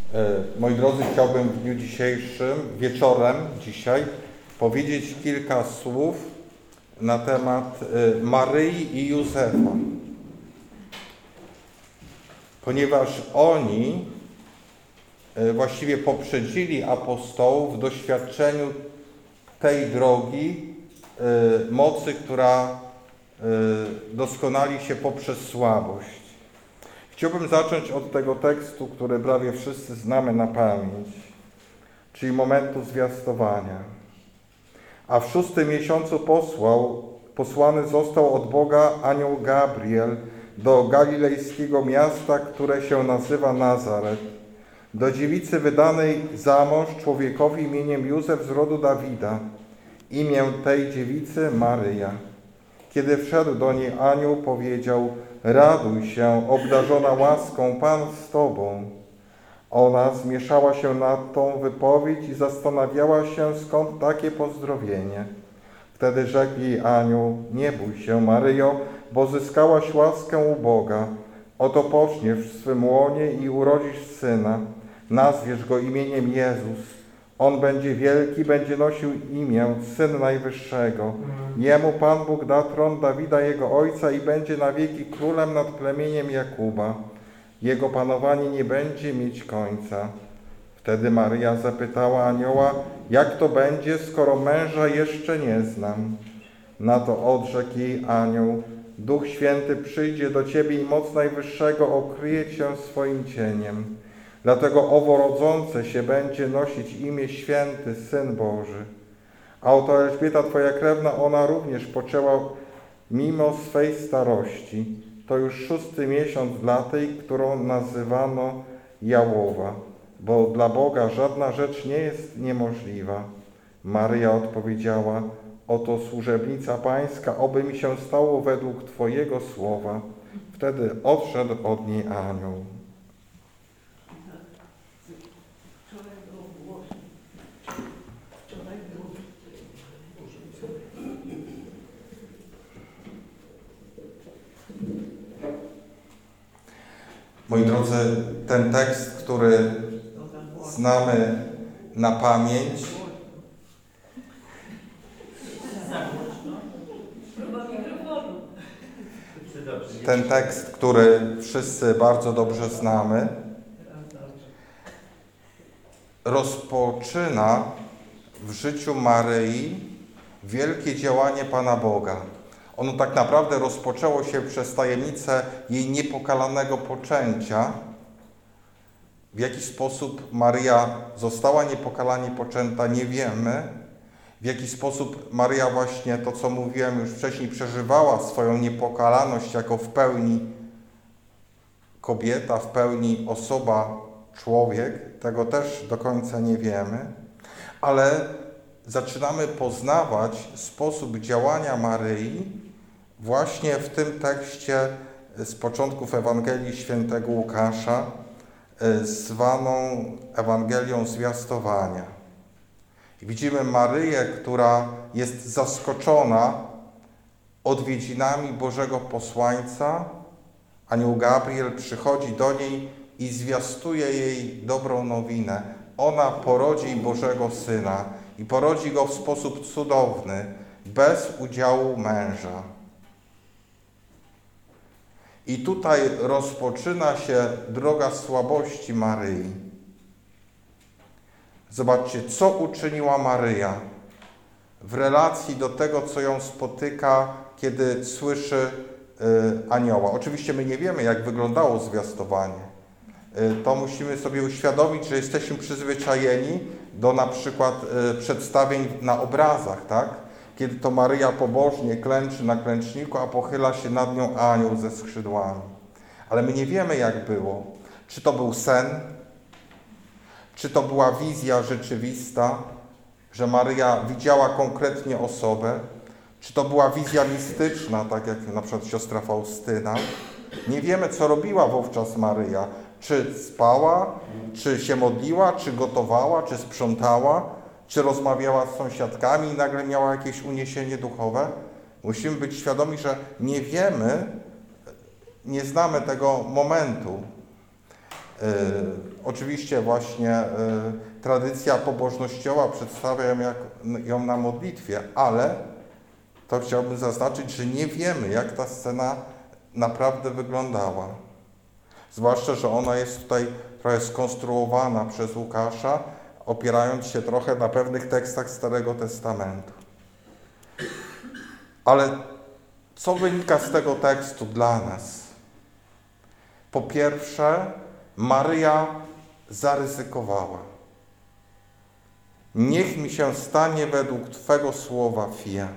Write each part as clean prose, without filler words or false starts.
Moi drodzy, chciałbym w dniu dzisiejszym, wieczorem dzisiaj, powiedzieć kilka słów na temat Maryi i Józefa. Ponieważ oni właściwie poprzedzili apostołów w doświadczeniu tej drogi mocy, która doskonali się poprzez słabość. Chciałbym zacząć od tego tekstu, który prawie wszyscy znamy na pamięć, czyli momentu zwiastowania. A w 6. miesiącu posłany został od Boga anioł Gabriel do galilejskiego miasta, które się nazywa Nazaret, do dziewicy wydanej za mąż człowiekowi imieniem Józef z rodu Dawida. Imię tej dziewicy Maryja. Kiedy wszedł do niej anioł, powiedział: raduj się, obdarzona łaską, Pan z tobą. Ona zmieszała się na tą wypowiedź i zastanawiała się, skąd takie pozdrowienie. Wtedy rzekł jej anioł: nie bój się, Maryjo, bo zyskałaś łaskę u Boga. Oto poczniesz w swym łonie i urodzisz syna. Nazwiesz go imieniem Jezus. On będzie wielki, będzie nosił imię Syn Najwyższego. Jemu Pan Bóg da tron Dawida, jego ojca, i będzie na wieki królem nad plemieniem Jakuba. Jego panowanie nie będzie mieć końca. Wtedy Maryja zapytała anioła: jak to będzie, skoro męża jeszcze nie znam? Na to odrzekł jej anioł: Duch Święty przyjdzie do ciebie i moc Najwyższego okryje cię swoim cieniem. Dlatego owo rodzące się będzie nosić imię Święty, Syn Boży. A oto Elżbieta, twoja krewna, ona również poczęła mimo swej starości. To już 6. miesiąc dla tej, którą nazywano Jałowa, bo dla Boga żadna rzecz nie jest niemożliwa. Maryja odpowiedziała: oto służebnica Pańska, oby mi się stało według Twojego słowa. Wtedy odszedł od niej anioł. Moi drodzy, ten tekst, który znamy na pamięć, ten tekst, który wszyscy bardzo dobrze znamy, rozpoczyna w życiu Maryi wielkie działanie Pana Boga. Ono tak naprawdę rozpoczęło się przez tajemnicę jej niepokalanego poczęcia. W jaki sposób Maryja została niepokalanie poczęta, nie wiemy. W jaki sposób Maryja właśnie, to co mówiłem już wcześniej, przeżywała swoją niepokalaność jako w pełni kobieta, w pełni osoba, człowiek. Tego też do końca nie wiemy. Ale zaczynamy poznawać sposób działania Maryi właśnie w tym tekście z początków Ewangelii Świętego Łukasza, zwaną Ewangelią Zwiastowania. I widzimy Maryję, która jest zaskoczona odwiedzinami Bożego posłańca. Anioł Gabriel przychodzi do niej i zwiastuje jej dobrą nowinę. Ona porodzi Bożego Syna i porodzi Go w sposób cudowny, bez udziału męża. I tutaj rozpoczyna się droga słabości Maryi. Zobaczcie, co uczyniła Maryja w relacji do tego, co ją spotyka, kiedy słyszy anioła. Oczywiście my nie wiemy, jak wyglądało zwiastowanie. To musimy sobie uświadomić, że jesteśmy przyzwyczajeni do na przykład przedstawień na obrazach, tak? Kiedy to Maryja pobożnie klęczy na klęczniku, a pochyla się nad nią anioł ze skrzydłami. Ale my nie wiemy, jak było. Czy to był sen? Czy to była wizja rzeczywista, że Maryja widziała konkretnie osobę? Czy to była wizja mistyczna, tak jak na przykład siostra Faustyna? Nie wiemy, co robiła wówczas Maryja. Czy spała, czy się modliła, czy gotowała, czy sprzątała, czy rozmawiała z sąsiadkami i nagle miała jakieś uniesienie duchowe? Musimy być świadomi, że nie wiemy, nie znamy tego momentu. Oczywiście właśnie tradycja pobożnościowa przedstawia ją na modlitwie, ale to chciałbym zaznaczyć, że nie wiemy, jak ta scena naprawdę wyglądała. Zwłaszcza, że ona jest tutaj trochę skonstruowana przez Łukasza, opierając się trochę na pewnych tekstach Starego Testamentu. Ale co wynika z tego tekstu dla nas? Po pierwsze, Maryja zaryzykowała. Niech mi się stanie według Twego słowa fiat.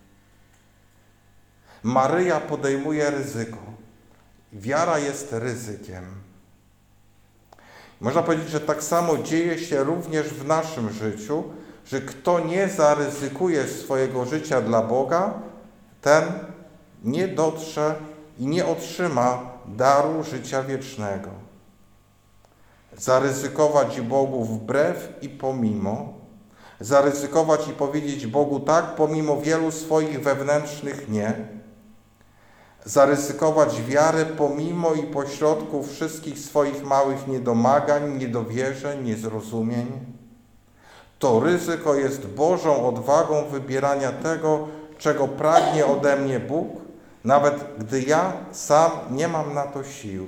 Maryja podejmuje ryzyko. Wiara jest ryzykiem. Można powiedzieć, że tak samo dzieje się również w naszym życiu, że kto nie zaryzykuje swojego życia dla Boga, ten nie dotrze i nie otrzyma daru życia wiecznego. Zaryzykować Bogu wbrew i pomimo, zaryzykować i powiedzieć Bogu tak pomimo wielu swoich wewnętrznych nie, zaryzykować wiarę pomimo i pośrodku wszystkich swoich małych niedomagań, niedowierzeń, niezrozumień. To ryzyko jest Bożą odwagą wybierania tego, czego pragnie ode mnie Bóg, nawet gdy ja sam nie mam na to sił.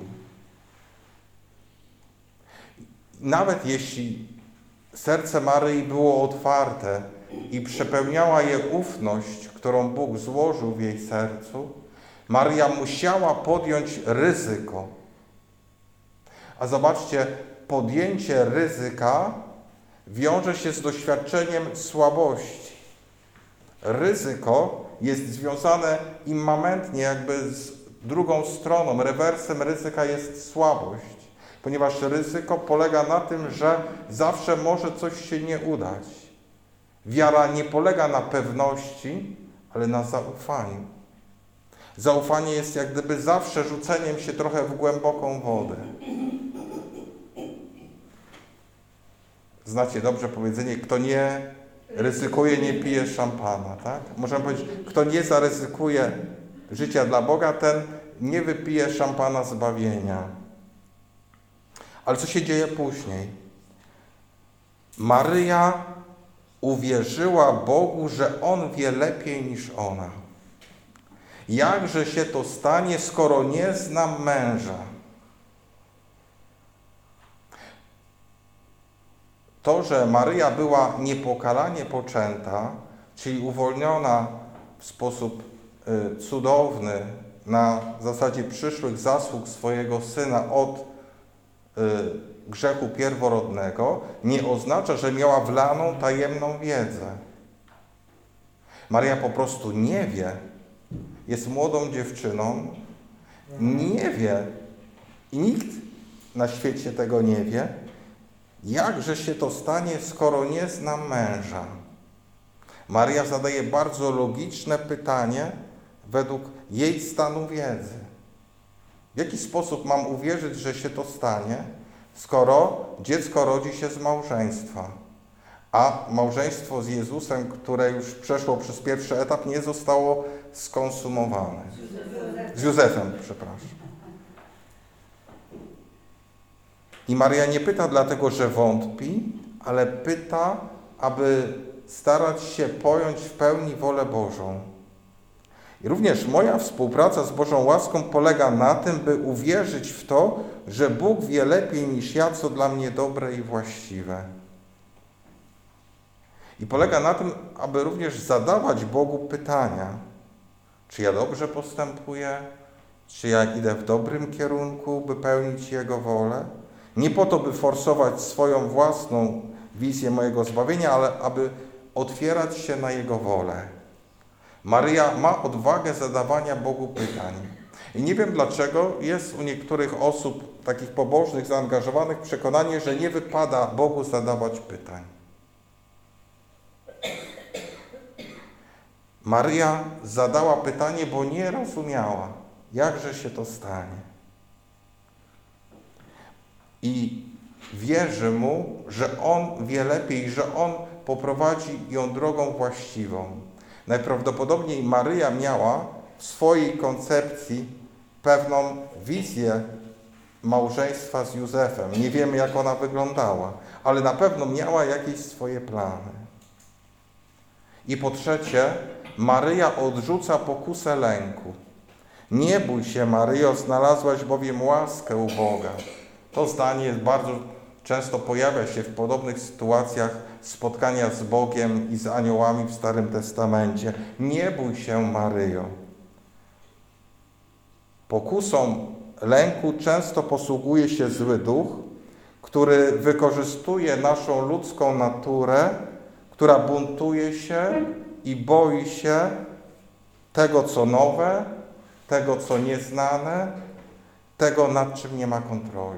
Nawet jeśli serce Maryi było otwarte i przepełniała je ufność, którą Bóg złożył w jej sercu, Maryja musiała podjąć ryzyko. A zobaczcie, podjęcie ryzyka wiąże się z doświadczeniem słabości. Ryzyko jest związane immamentnie jakby z drugą stroną. Rewersem ryzyka jest słabość, ponieważ ryzyko polega na tym, że zawsze może coś się nie udać. Wiara nie polega na pewności, ale na zaufaniu. Zaufanie jest jak gdyby zawsze rzuceniem się trochę w głęboką wodę. Znacie dobrze powiedzenie, kto nie ryzykuje, nie pije szampana, tak? Możemy powiedzieć, kto nie zaryzykuje życia dla Boga, ten nie wypije szampana zbawienia. Ale co się dzieje później? Maryja uwierzyła Bogu, że On wie lepiej niż ona. Jakże się to stanie, skoro nie znam męża? To, że Maryja była niepokalanie poczęta, czyli uwolniona w sposób cudowny na zasadzie przyszłych zasług swojego syna od grzechu pierworodnego, nie oznacza, że miała wlaną tajemną wiedzę. Maryja po prostu nie wie, jest młodą dziewczyną, nie wie i nikt na świecie tego nie wie, jakże się to stanie, skoro nie znam męża. Maryja zadaje bardzo logiczne pytanie według jej stanu wiedzy. W jaki sposób mam uwierzyć, że się to stanie, skoro dziecko rodzi się z małżeństwa, a małżeństwo z Jezusem, które już przeszło przez pierwszy etap, nie zostało skonsumowane. Z Józefem, przepraszam. I Maryja nie pyta dlatego, że wątpi, ale pyta, aby starać się pojąć w pełni wolę Bożą. I również moja współpraca z Bożą łaską polega na tym, by uwierzyć w to, że Bóg wie lepiej niż ja, co dla mnie dobre i właściwe. I polega na tym, aby również zadawać Bogu pytania, czy ja dobrze postępuję, czy ja idę w dobrym kierunku, by pełnić Jego wolę. Nie po to, by forsować swoją własną wizję mojego zbawienia, ale aby otwierać się na Jego wolę. Maryja ma odwagę zadawania Bogu pytań. I nie wiem dlaczego jest u niektórych osób takich pobożnych, zaangażowanych przekonanie, że nie wypada Bogu zadawać pytań. Maryja zadała pytanie, bo nie rozumiała, jakże się to stanie. I wierzy Mu, że On wie lepiej, że On poprowadzi ją drogą właściwą. Najprawdopodobniej Maryja miała w swojej koncepcji pewną wizję małżeństwa z Józefem. Nie wiemy, jak ona wyglądała, ale na pewno miała jakieś swoje plany. I po trzecie, Maryja odrzuca pokusę lęku. Nie bój się, Maryjo, znalazłaś bowiem łaskę u Boga. To zdanie bardzo często pojawia się w podobnych sytuacjach spotkania z Bogiem i z aniołami w Starym Testamencie. Nie bój się, Maryjo. Pokusą lęku często posługuje się zły duch, który wykorzystuje naszą ludzką naturę, która buntuje się i boi się tego, co nowe, tego, co nieznane, tego, nad czym nie ma kontroli.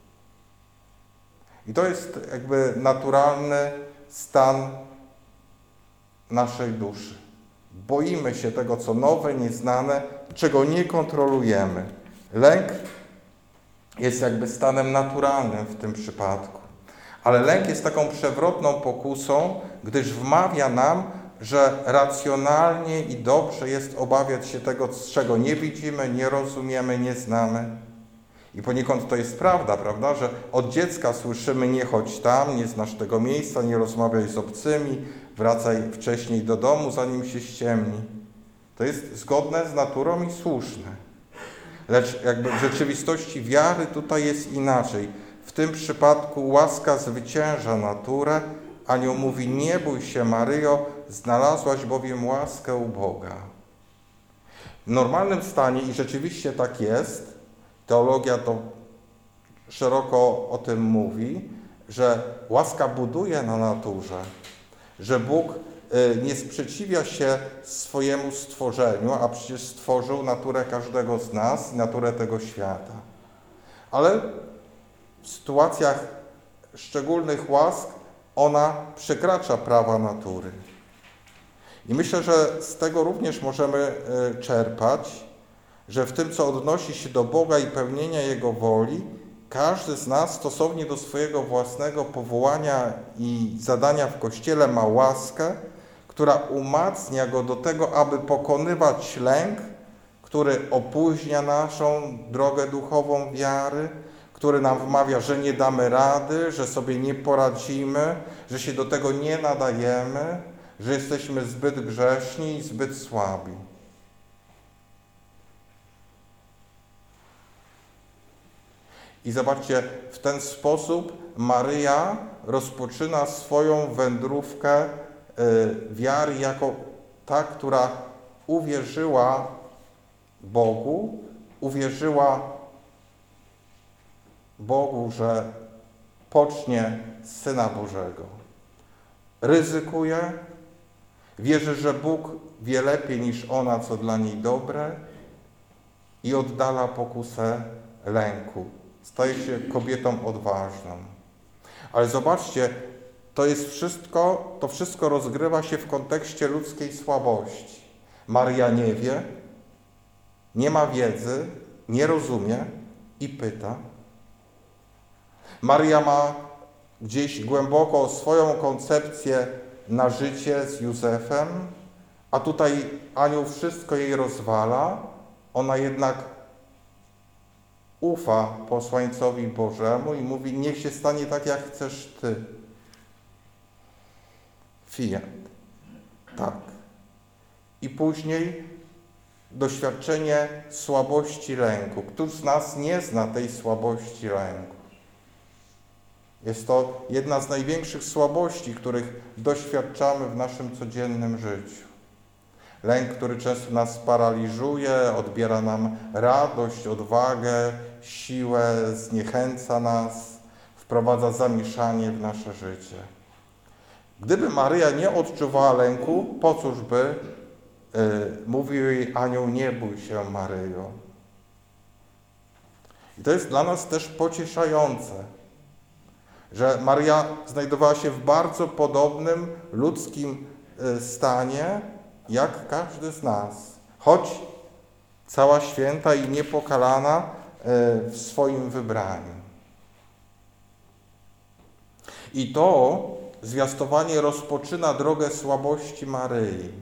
I to jest jakby naturalny stan naszej duszy. Boimy się tego, co nowe, nieznane, czego nie kontrolujemy. Lęk jest jakby stanem naturalnym w tym przypadku. Ale lęk jest taką przewrotną pokusą, gdyż wmawia nam, że racjonalnie i dobrze jest obawiać się tego, czego nie widzimy, nie rozumiemy, nie znamy. I poniekąd to jest prawda, że od dziecka słyszymy: nie chodź tam, nie znasz tego miejsca, nie rozmawiaj z obcymi, wracaj wcześniej do domu, zanim się ściemni. To jest zgodne z naturą i słuszne. Lecz jakby w rzeczywistości wiary tutaj jest inaczej. W tym przypadku łaska zwycięża naturę. Anioł mówi: nie bój się, Maryjo, znalazłaś bowiem łaskę u Boga. W normalnym stanie, i rzeczywiście tak jest, teologia to szeroko o tym mówi, że łaska buduje na naturze, że Bóg nie sprzeciwia się swojemu stworzeniu, a przecież stworzył naturę każdego z nas, naturę tego świata. Ale w sytuacjach szczególnych łask ona przekracza prawa natury. I myślę, że z tego również możemy czerpać, że w tym, co odnosi się do Boga i pełnienia Jego woli, każdy z nas stosownie do swojego własnego powołania i zadania w Kościele ma łaskę, która umacnia go do tego, aby pokonywać lęk, który opóźnia naszą drogę duchową wiary, który nam wmawia, że nie damy rady, że sobie nie poradzimy, że się do tego nie nadajemy, że jesteśmy zbyt grzeszni i zbyt słabi. I zobaczcie, w ten sposób Maryja rozpoczyna swoją wędrówkę wiary jako ta, która uwierzyła Bogu, uwierzyła Bogu, że pocznie Syna Bożego. Ryzykuje, wierzy, że Bóg wie lepiej niż ona, co dla niej dobre, i oddala pokusę lęku. Staje się kobietą odważną. Ale zobaczcie, to wszystko rozgrywa się w kontekście ludzkiej słabości. Maryja nie wie, nie ma wiedzy, nie rozumie i pyta. Maryja ma gdzieś głęboko swoją koncepcję na życie z Józefem, a tutaj anioł wszystko jej rozwala. Ona jednak ufa posłańcowi Bożemu i mówi: niech się stanie tak, jak chcesz Ty. Fiat. Tak. I później doświadczenie słabości lęku. Któż z nas nie zna tej słabości lęku? Jest to jedna z największych słabości, których doświadczamy w naszym codziennym życiu. Lęk, który często nas paraliżuje, odbiera nam radość, odwagę, siłę, zniechęca nas, wprowadza zamieszanie w nasze życie. Gdyby Maryja nie odczuwała lęku, po cóż by mówił jej anioł: nie bój się, Maryjo. I to jest dla nas też pocieszające, że Maryja znajdowała się w bardzo podobnym ludzkim stanie, jak każdy z nas, choć cała święta i niepokalana w swoim wybraniu. I to zwiastowanie rozpoczyna drogę słabości Maryi.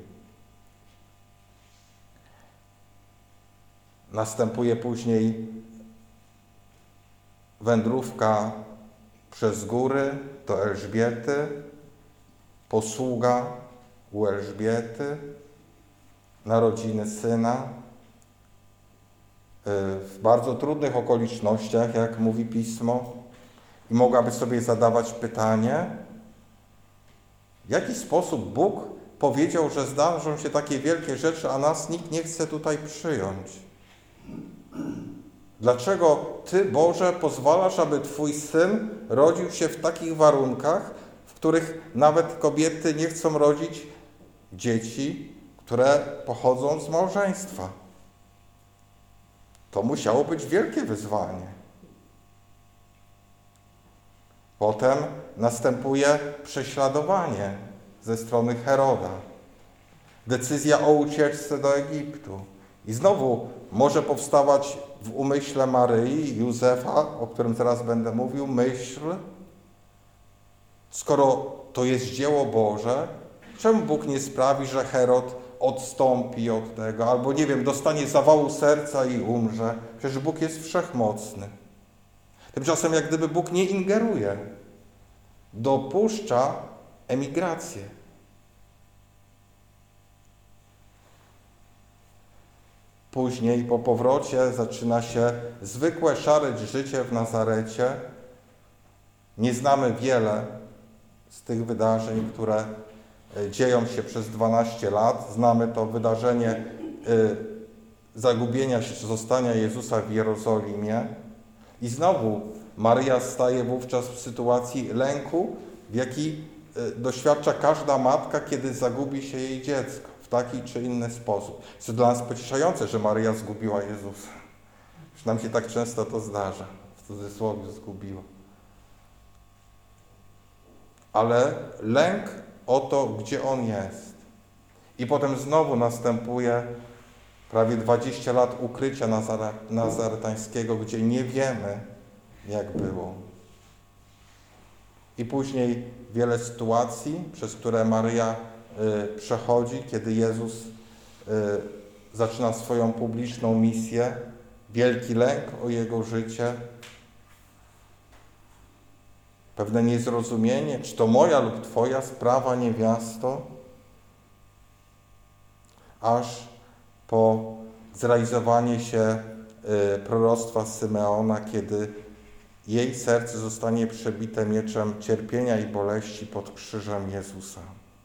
Następuje później wędrówka przez góry do Elżbiety, posługa u Elżbiety, narodziny syna, w bardzo trudnych okolicznościach, jak mówi Pismo, i mogłaby sobie zadawać pytanie, w jaki sposób Bóg powiedział, że zdarzą się takie wielkie rzeczy, a nas nikt nie chce tutaj przyjąć. Dlaczego Ty, Boże, pozwalasz, aby Twój Syn rodził się w takich warunkach, w których nawet kobiety nie chcą rodzić dzieci, które pochodzą z małżeństwa? To musiało być wielkie wyzwanie. Potem następuje prześladowanie ze strony Heroda. Decyzja o ucieczce do Egiptu. I znowu może powstawać w umyśle Maryi i Józefa, o którym zaraz będę mówił, myśl, skoro to jest dzieło Boże, czemu Bóg nie sprawi, że Herod odstąpi od tego, albo nie wiem, dostanie zawału serca i umrze? Przecież Bóg jest wszechmocny. Tymczasem jak gdyby Bóg nie ingeruje, dopuszcza emigrację. Później po powrocie zaczyna się zwykłe szare życie w Nazarecie. Nie znamy wiele z tych wydarzeń, które dzieją się przez 12 lat. Znamy to wydarzenie zagubienia się czy zostania Jezusa w Jerozolimie. I znowu Maryja staje wówczas w sytuacji lęku, w jaki doświadcza każda matka, kiedy zagubi się jej dziecko w taki czy inny sposób. Jest to dla nas pocieszające, że Maryja zgubiła Jezusa. Że nam się tak często to zdarza. W cudzysłowie zgubiła. Ale lęk o to, gdzie On jest. I potem znowu następuje prawie 20 lat ukrycia nazaretańskiego, gdzie nie wiemy, jak było. I później wiele sytuacji, przez które Maryja przechodzi, kiedy Jezus zaczyna swoją publiczną misję. Wielki lęk o Jego życie. Pewne niezrozumienie, czy to moja lub Twoja sprawa, niewiasto. Aż po zrealizowanie się proroctwa Symeona, kiedy jej serce zostanie przebite mieczem cierpienia i boleści pod krzyżem Jezusa.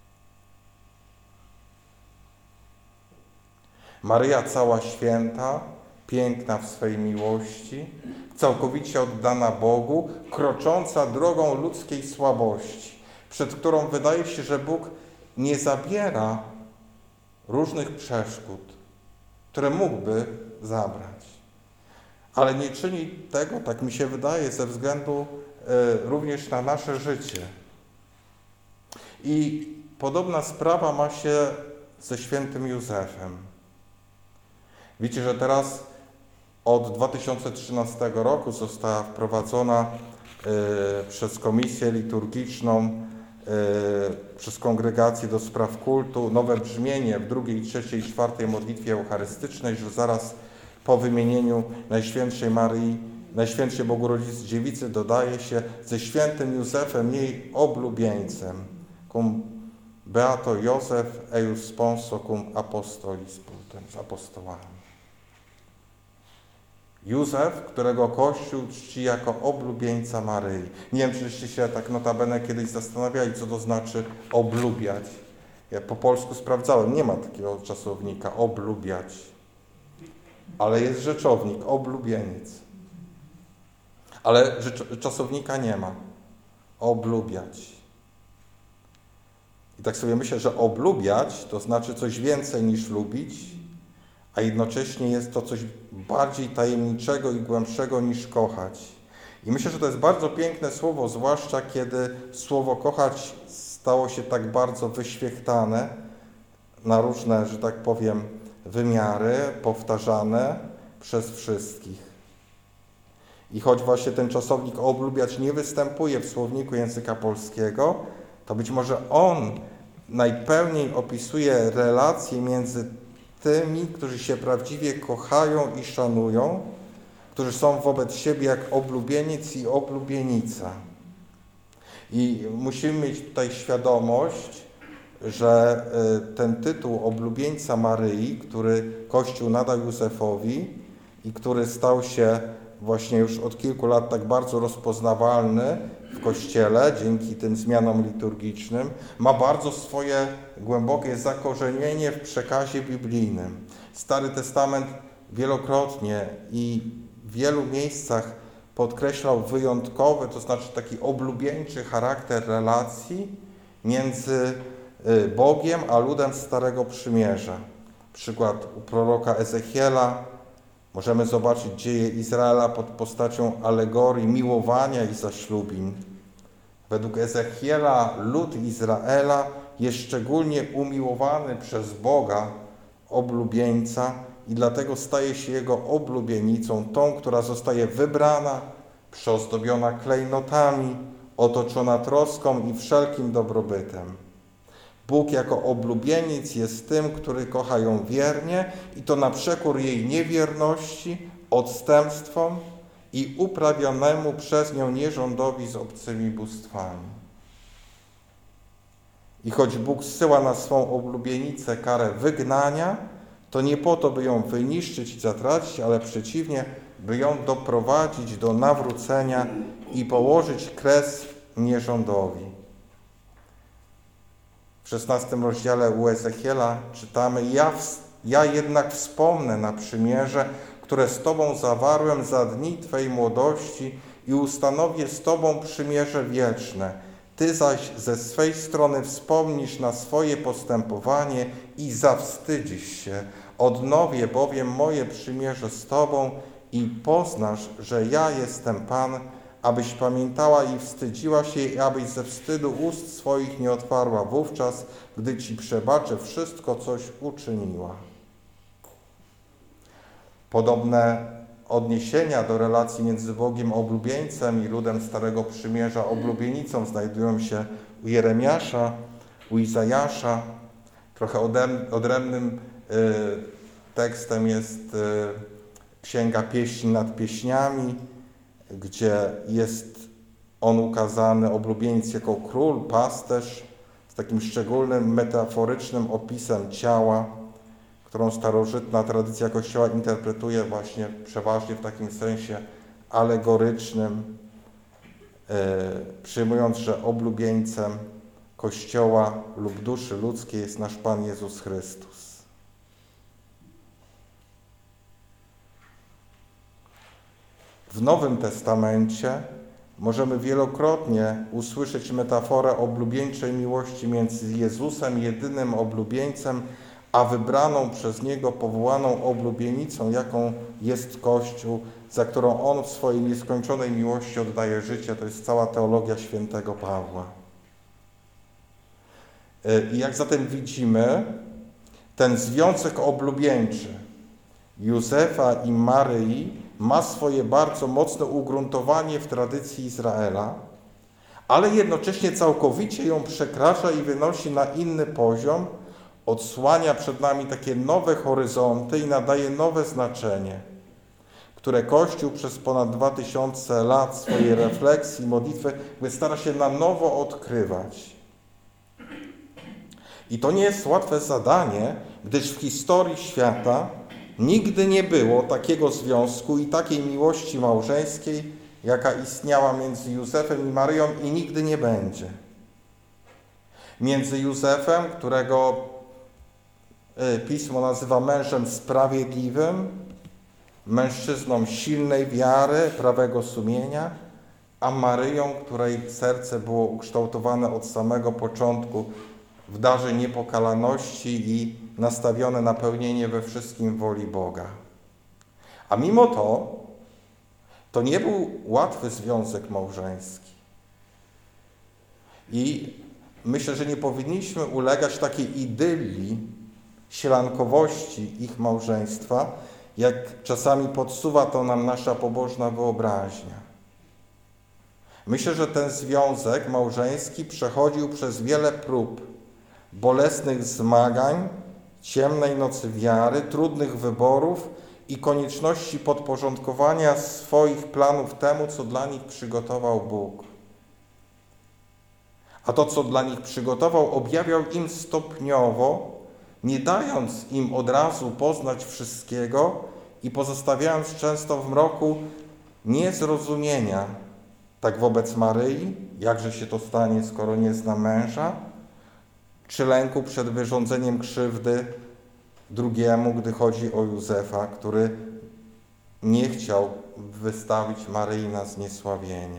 Maryja cała święta, piękna w swej miłości, całkowicie oddana Bogu, krocząca drogą ludzkiej słabości, przed którą wydaje się, że Bóg nie zabiera różnych przeszkód, które mógłby zabrać. Ale nie czyni tego, tak mi się wydaje, ze względu również na nasze życie. I podobna sprawa ma się ze świętym Józefem. Wiecie, że teraz od 2013 roku została wprowadzona przez Komisję Liturgiczną, przez Kongregację do Spraw Kultu nowe brzmienie w 2., 3. i 4. modlitwie eucharystycznej, że zaraz po wymienieniu Najświętszej Maryi, Najświętszej Bogorodzicy Dziewicy dodaje się ze świętym Józefem, jej oblubieńcem, cum beato Józef eius sponso cum apostolis, z apostołami. Józef, którego Kościół czci jako oblubieńca Maryi. Nie wiem, czyście się tak notabene kiedyś zastanawiali, co to znaczy oblubiać. Ja po polsku sprawdzałem, nie ma takiego czasownika, oblubiać. Ale jest rzeczownik, oblubieniec. Ale czasownika nie ma. Oblubiać. I tak sobie myślę, że oblubiać to znaczy coś więcej niż lubić, a jednocześnie jest to coś bardziej tajemniczego i głębszego niż kochać. I myślę, że to jest bardzo piękne słowo, zwłaszcza kiedy słowo kochać stało się tak bardzo wyświechtane na różne, że tak powiem, wymiary, powtarzane przez wszystkich. I choć właśnie ten czasownik oblubiać nie występuje w słowniku języka polskiego, to być może on najpełniej opisuje relacje między tymi, którzy się prawdziwie kochają i szanują, którzy są wobec siebie jak oblubieniec i oblubienica. I musimy mieć tutaj świadomość, że ten tytuł oblubieńca Maryi, który Kościół nadał Józefowi i który stał się właśnie już od kilku lat tak bardzo rozpoznawalny w Kościele dzięki tym zmianom liturgicznym, ma bardzo swoje głębokie zakorzenienie w przekazie biblijnym. Stary Testament wielokrotnie i w wielu miejscach podkreślał wyjątkowy, to znaczy taki oblubieńczy charakter relacji między Bogiem a ludem Starego Przymierza. Przykład u proroka Ezechiela. Możemy zobaczyć dzieje Izraela pod postacią alegorii miłowania i zaślubin. Według Ezechiela lud Izraela jest szczególnie umiłowany przez Boga, oblubieńca, i dlatego staje się jego oblubienicą, tą, która zostaje wybrana, przyozdobiona klejnotami, otoczona troską i wszelkim dobrobytem. Bóg jako oblubieniec jest tym, który kocha ją wiernie i to na przekór jej niewierności, odstępstwom i uprawionemu przez nią nierządowi z obcymi bóstwami. I choć Bóg zsyła na swą oblubienicę karę wygnania, to nie po to, by ją wyniszczyć i zatracić, ale przeciwnie, by ją doprowadzić do nawrócenia i położyć kres nierządowi. W 16 rozdziale u Ezechiela czytamy: ja jednak wspomnę na przymierze, które z Tobą zawarłem za dni Twej młodości i ustanowię z Tobą przymierze wieczne. Ty zaś ze swej strony wspomnisz na swoje postępowanie i zawstydzisz się. Odnowię bowiem moje przymierze z Tobą i poznasz, że ja jestem Pan, abyś pamiętała i wstydziła się i abyś ze wstydu ust swoich nie otwarła wówczas, gdy Ci przebaczę wszystko, coś uczyniła. Podobne odniesienia do relacji między Bogiem oblubieńcem i ludem Starego Przymierza oblubienicą znajdują się u Jeremiasza, u Izajasza. Trochę odrębnym tekstem jest Księga Pieśni nad Pieśniami, gdzie jest on ukazany, oblubieniec, jako król, pasterz, z takim szczególnym, metaforycznym opisem ciała, którą starożytna tradycja Kościoła interpretuje właśnie przeważnie w takim sensie alegorycznym, przyjmując, że oblubieńcem Kościoła lub duszy ludzkiej jest nasz Pan Jezus Chrystus. W Nowym Testamencie możemy wielokrotnie usłyszeć metaforę oblubieńczej miłości między Jezusem, jedynym oblubieńcem, a wybraną przez Niego, powołaną oblubienicą, jaką jest Kościół, za którą On w swojej nieskończonej miłości oddaje życie. To jest cała teologia świętego Pawła. I jak zatem widzimy, ten związek oblubieńczy Józefa i Maryi ma swoje bardzo mocne ugruntowanie w tradycji Izraela, ale jednocześnie całkowicie ją przekracza i wynosi na inny poziom, odsłania przed nami takie nowe horyzonty i nadaje nowe znaczenie, które Kościół przez ponad 2000 lat swojej refleksji, modlitwy stara się na nowo odkrywać. I to nie jest łatwe zadanie, gdyż w historii świata nigdy nie było takiego związku i takiej miłości małżeńskiej, jaka istniała między Józefem i Maryją, i nigdy nie będzie. Między Józefem, którego Pismo nazywa mężem sprawiedliwym, mężczyzną silnej wiary, prawego sumienia, a Maryją, której serce było ukształtowane od samego początku w darze niepokalaności i nastawione na pełnienie we wszystkim woli Boga. A mimo to nie był łatwy związek małżeński. I myślę, że nie powinniśmy ulegać takiej idylii, sielankowości ich małżeństwa, jak czasami podsuwa to nam nasza pobożna wyobraźnia. Myślę, że ten związek małżeński przechodził przez wiele prób, bolesnych zmagań, ciemnej nocy wiary, trudnych wyborów i konieczności podporządkowania swoich planów temu, co dla nich przygotował Bóg. A to, co dla nich przygotował, objawiał im stopniowo, nie dając im od razu poznać wszystkiego i pozostawiając często w mroku niezrozumienia, tak wobec Maryi, jakże się to stanie, skoro nie zna męża, czy lęku przed wyrządzeniem krzywdy drugiemu, gdy chodzi o Józefa, który nie chciał wystawić Maryi na zniesławienie.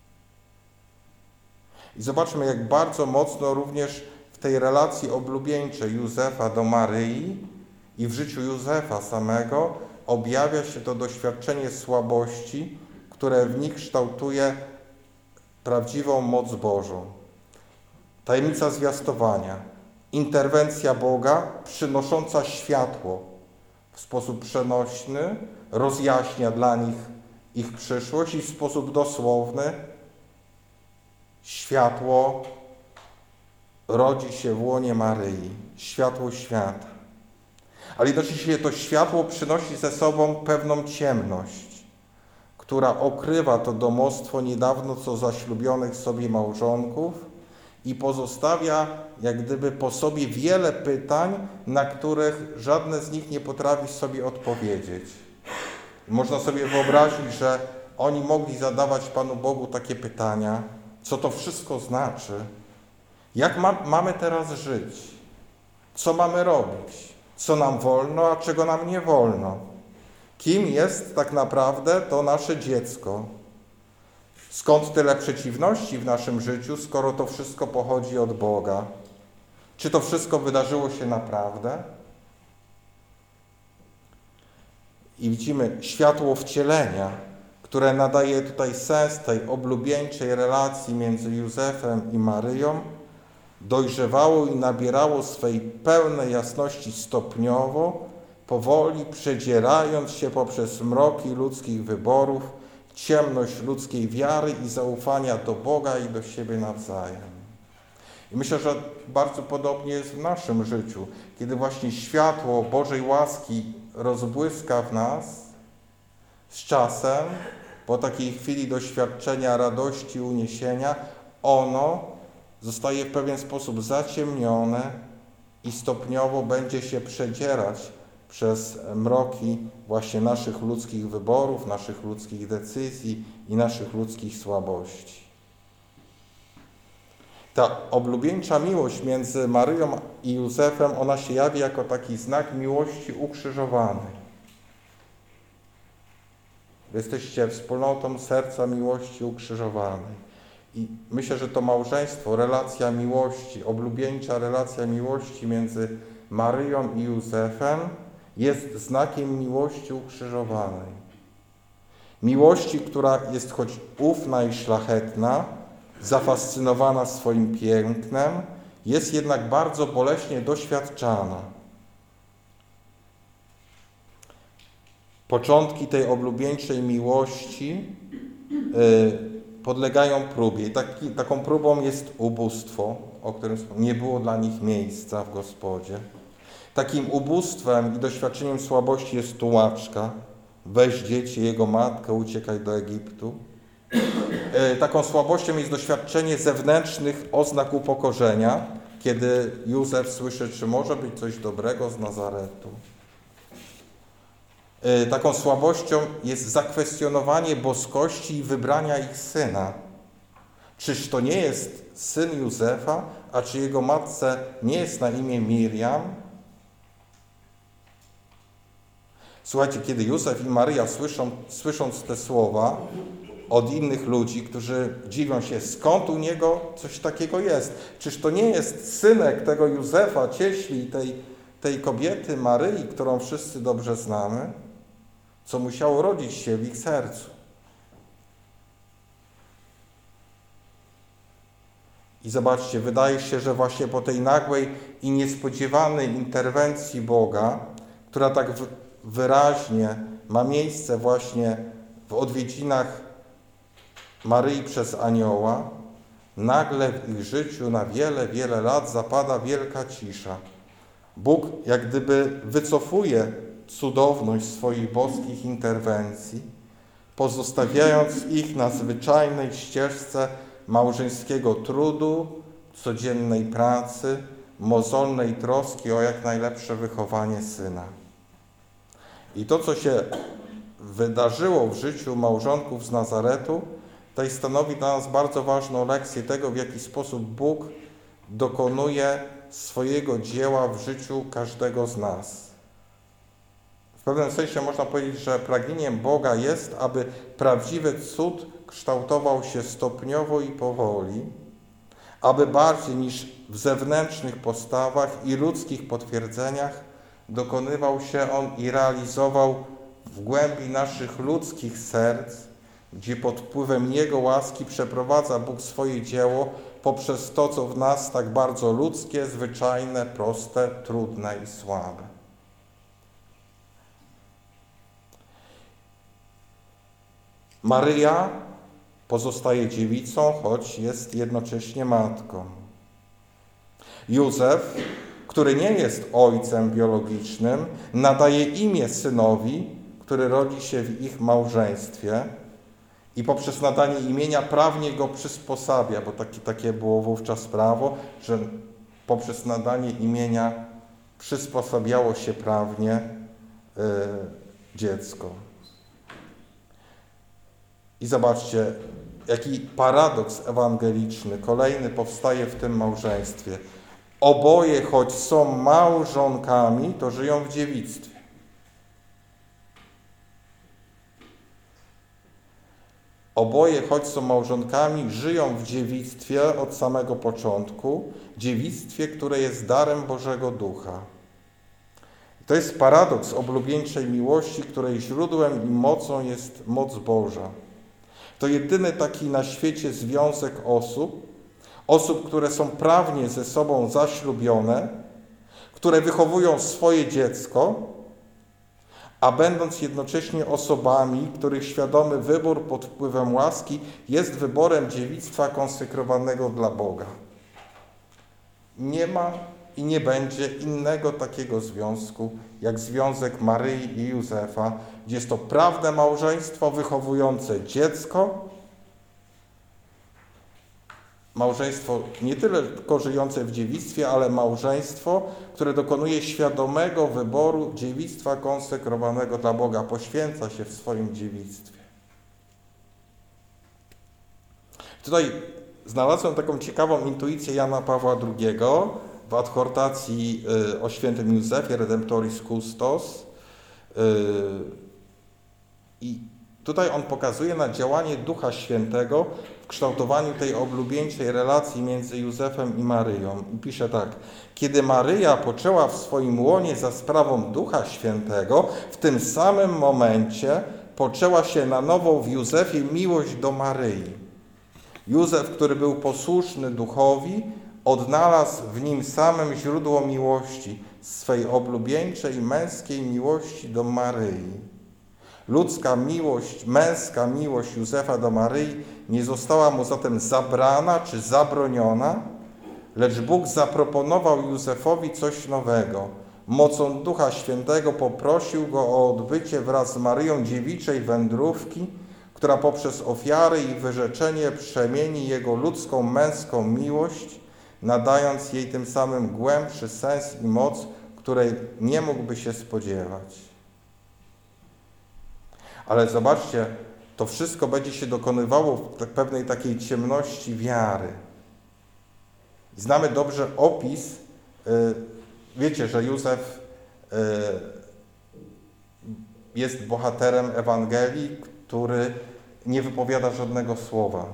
I zobaczmy, jak bardzo mocno również w tej relacji oblubieńczej Józefa do Maryi i w życiu Józefa samego objawia się to doświadczenie słabości, które w nich kształtuje prawdziwą moc Bożą. Tajemnica zwiastowania, interwencja Boga przynosząca światło w sposób przenośny, rozjaśnia dla nich ich przyszłość i w sposób dosłowny światło rodzi się w łonie Maryi, światło świata. Ale jednocześnie to światło przynosi ze sobą pewną ciemność, która okrywa to domostwo niedawno co zaślubionych sobie małżonków i pozostawia jak gdyby po sobie wiele pytań, na których żadne z nich nie potrafi sobie odpowiedzieć. Można sobie wyobrazić, że oni mogli zadawać Panu Bogu takie pytania, co to wszystko znaczy, jak mamy teraz żyć, co mamy robić, co nam wolno, a czego nam nie wolno. Kim jest tak naprawdę to nasze dziecko? Skąd tyle przeciwności w naszym życiu, skoro to wszystko pochodzi od Boga? Czy to wszystko wydarzyło się naprawdę? I widzimy światło wcielenia, które nadaje tutaj sens tej oblubieńczej relacji między Józefem i Maryją, dojrzewało i nabierało swej pełnej jasności stopniowo, powoli przedzierając się poprzez mroki ludzkich wyborów, ciemność ludzkiej wiary i zaufania do Boga i do siebie nawzajem. I myślę, że bardzo podobnie jest w naszym życiu, kiedy właśnie światło Bożej łaski rozbłyska w nas, z czasem, po takiej chwili doświadczenia radości, uniesienia, ono zostaje w pewien sposób zaciemnione i stopniowo będzie się przedzierać przez mroki właśnie naszych ludzkich wyborów, naszych ludzkich decyzji i naszych ludzkich słabości. Ta oblubieńcza miłość między Maryją i Józefem, ona się jawi jako taki znak miłości ukrzyżowanej. Jesteście wspólnotą serca miłości ukrzyżowanej. I myślę, że to małżeństwo, relacja miłości, oblubieńcza relacja miłości między Maryją i Józefem jest znakiem miłości ukrzyżowanej. Miłości, która jest choć ufna i szlachetna, zafascynowana swoim pięknem, jest jednak bardzo boleśnie doświadczana. Początki tej oblubieńczej miłości podlegają próbie. Taką próbą jest ubóstwo, o którym nie było dla nich miejsca w Gospodzie. Takim ubóstwem i doświadczeniem słabości jest tułaczka. Weź dzieci, jego matkę, uciekaj do Egiptu. Taką słabością jest doświadczenie zewnętrznych oznak upokorzenia, kiedy Józef słyszy, czy może być coś dobrego z Nazaretu. Taką słabością jest zakwestionowanie boskości i wybrania ich syna. Czyż to nie jest syn Józefa, a czy jego matce nie jest na imię Miriam? Słuchajcie, kiedy Józef i Maryja słysząc te słowa od innych ludzi, którzy dziwią się, skąd u niego coś takiego jest. Czyż to nie jest synek tego Józefa, cieśli tej kobiety Maryi, którą wszyscy dobrze znamy, co musiało rodzić się w ich sercu. I zobaczcie, wydaje się, że właśnie po tej nagłej i niespodziewanej interwencji Boga, która tak wyraźnie ma miejsce właśnie w odwiedzinach Maryi przez anioła, nagle w ich życiu na wiele, wiele lat zapada wielka cisza. Bóg jak gdyby wycofuje cudowność swoich boskich interwencji, pozostawiając ich na zwyczajnej ścieżce małżeńskiego trudu, codziennej pracy, mozolnej troski o jak najlepsze wychowanie syna. I to, co się wydarzyło w życiu małżonków z Nazaretu, tutaj stanowi dla nas bardzo ważną lekcję tego, w jaki sposób Bóg dokonuje swojego dzieła w życiu każdego z nas. W pewnym sensie można powiedzieć, że pragnieniem Boga jest, aby prawdziwy cud kształtował się stopniowo i powoli, aby bardziej niż w zewnętrznych postawach i ludzkich potwierdzeniach dokonywał się on i realizował w głębi naszych ludzkich serc, gdzie pod wpływem Jego łaski przeprowadza Bóg swoje dzieło poprzez to, co w nas tak bardzo ludzkie, zwyczajne, proste, trudne i słabe. Maryja pozostaje dziewicą, choć jest jednocześnie matką. Józef, który nie jest ojcem biologicznym, nadaje imię synowi, który rodzi się w ich małżeństwie i poprzez nadanie imienia prawnie go przysposabia, bo takie było wówczas prawo, że poprzez nadanie imienia przysposabiało się prawnie dziecko. I zobaczcie, jaki paradoks ewangeliczny kolejny powstaje w tym małżeństwie. Oboje, choć są małżonkami, to żyją w dziewictwie. Oboje, choć są małżonkami, żyją w dziewictwie od samego początku, dziewictwie, które jest darem Bożego Ducha. To jest paradoks oblubieńczej miłości, której źródłem i mocą jest moc Boża. To jedyny taki na świecie związek osób, które są prawnie ze sobą zaślubione, które wychowują swoje dziecko, a będąc jednocześnie osobami, których świadomy wybór pod wpływem łaski jest wyborem dziewictwa konsekrowanego dla Boga. Nie ma i nie będzie innego takiego związku, jak związek Maryi i Józefa, gdzie jest to prawne małżeństwo wychowujące dziecko, małżeństwo nie tylko żyjące w dziewictwie, ale małżeństwo, które dokonuje świadomego wyboru dziewictwa konsekrowanego dla Boga, poświęca się w swoim dziewictwie. Tutaj znalazłem taką ciekawą intuicję Jana Pawła II w adhortacji o świętym Józefie, Redemptoris Custos. I tutaj on pokazuje na działanie Ducha Świętego w kształtowaniu tej oblubieńczej relacji między Józefem i Maryją. I pisze tak: kiedy Maryja poczęła w swoim łonie za sprawą Ducha Świętego, w tym samym momencie poczęła się na nowo w Józefie miłość do Maryi. Józef, który był posłuszny Duchowi, odnalazł w nim samym źródło miłości, swej oblubieńczej męskiej miłości do Maryi. Ludzka miłość, męska miłość Józefa do Maryi nie została mu zatem zabrana czy zabroniona, lecz Bóg zaproponował Józefowi coś nowego. Mocą Ducha Świętego poprosił go o odbycie wraz z Maryją dziewiczej wędrówki, która poprzez ofiary i wyrzeczenie przemieni jego ludzką, męską miłość, nadając jej tym samym głębszy sens i moc, której nie mógłby się spodziewać. Ale zobaczcie, to wszystko będzie się dokonywało w pewnej takiej ciemności wiary. Znamy dobrze opis, wiecie, że Józef jest bohaterem Ewangelii, który nie wypowiada żadnego słowa.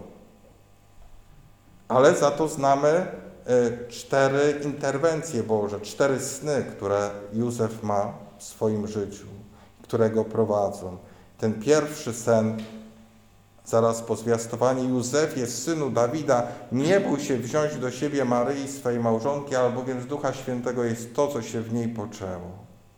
Ale za to znamy 4 interwencje Boże, 4 sny, które Józef ma w swoim życiu, które go prowadzą. Ten pierwszy sen, zaraz po zwiastowaniu: Józefie, synu Dawida, nie bój się wziąć do siebie Maryi, swej małżonki, albowiem z Ducha Świętego jest to, co się w niej poczęło.